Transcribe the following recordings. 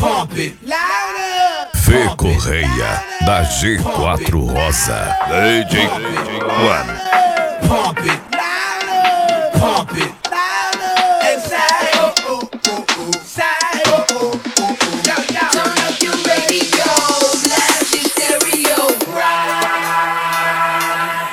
Fê Correia, da G4 Rosa. DJ One. Pump it louder, pump it louder, and say oh oh oh oh, say oh oh oh oh. Yo yo, turn up your radio, blast your stereo, right.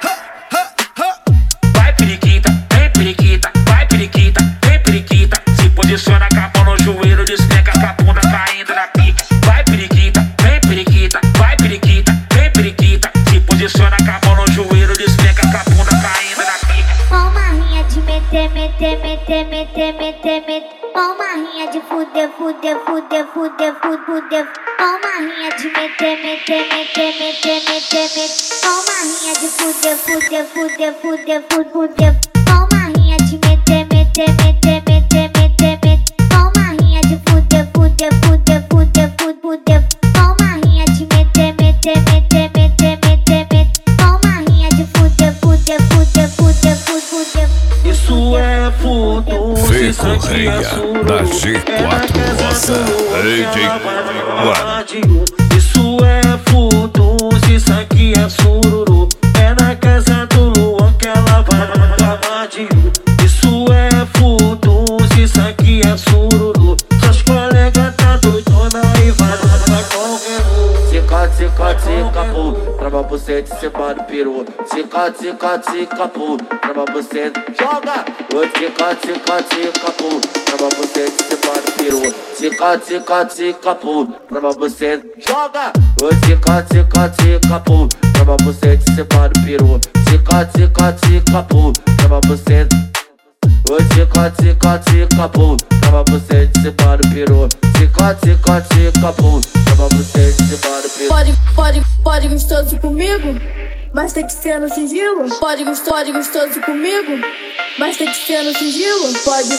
Vai periquita, vem periquita, vai periquita, vem periquita. Se posiciona com a mão no joelho, despenca com a bunda caindo na pica. Vai periquita, vem periquita, vai periquita, vem periquita. Se posiciona com a mão no joelho, despenca com a bunda caindo na pica. Uma rinha de meter, meter, meter, meter, meter, meter. Uma rinha de fuder, fuder, fuder, fuder, fuder. Uma rinha de meter, meter, meter, meter, meter, meter. Uma rinha de fuder, fuder, fuder, fuder, fuder. Uma rinha de meter, meter, meter, meter, meter, meter. Uma rinha de fuder, fuder, fuder, fuder, fuder. Uma rinha de meter, meter, meter, meter, meter, meter. Uma rinha de fuder, fuder, fuder, fuder, fuder. Isso é futuro. Fê Correia, da G4 Rosa. DJ One. Isso é futuro. Isso aqui é sururu. É na casa do Luan que ela vai reclamar de um. Isso é futuro. Isso aqui é sururu. Seus colegas tá doidona e vai dar qualquer um. Cica, cica, cica, pô. Trava você de cima do peru. Cica, cica, cica, pô. Trava você, joga. Cica, cica, cica, pô. Trava você de cima do peru. Cica, cica, cica, pô. Trava você, joga. Cica, cica, cica, pô. Trava você de cima do peru. Cica, cica, cica, pô. Trava você. Cica, cica, cica, pô. Trava você de cima do peru. Cica, cica, cica, pô. Trava você de cima do peru. Pode gostoso comigo, mas tem que ser no sigilo. Pode gostoso comigo, mas tem que ser no sigilo. Pode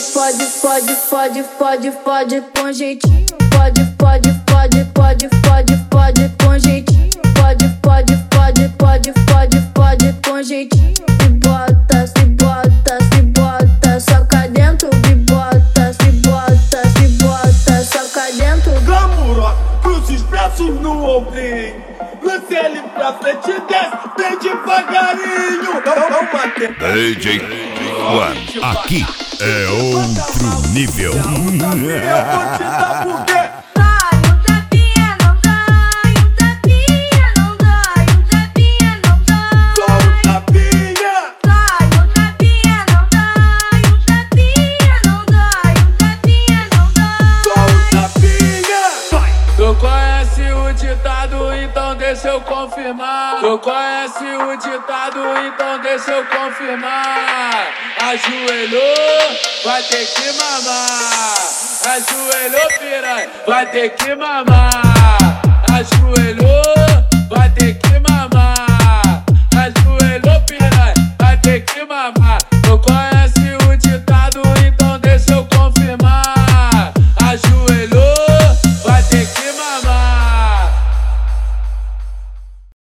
com jeitinho. Pode com jeitinho. Pode com jeitinho. Se bota, soca dentro. Se bota, soca dentro. Glamourosa, cruz expressos no ombrinho. Lance ele pra frente e desce bem devagarinho. Não mate. DJ One. Aqui é outro nível. Eu vou te dar porque deixa eu confirmar. Tu conhece o ditado, então deixa eu confirmar. Ajoelhou, vai ter que mamar. Ajoelhou, piranha, vai ter que mamar. Ajoelhou, vai ter que mamar. Ajoelhou, piranha, vai ter que mamar. Tu conhece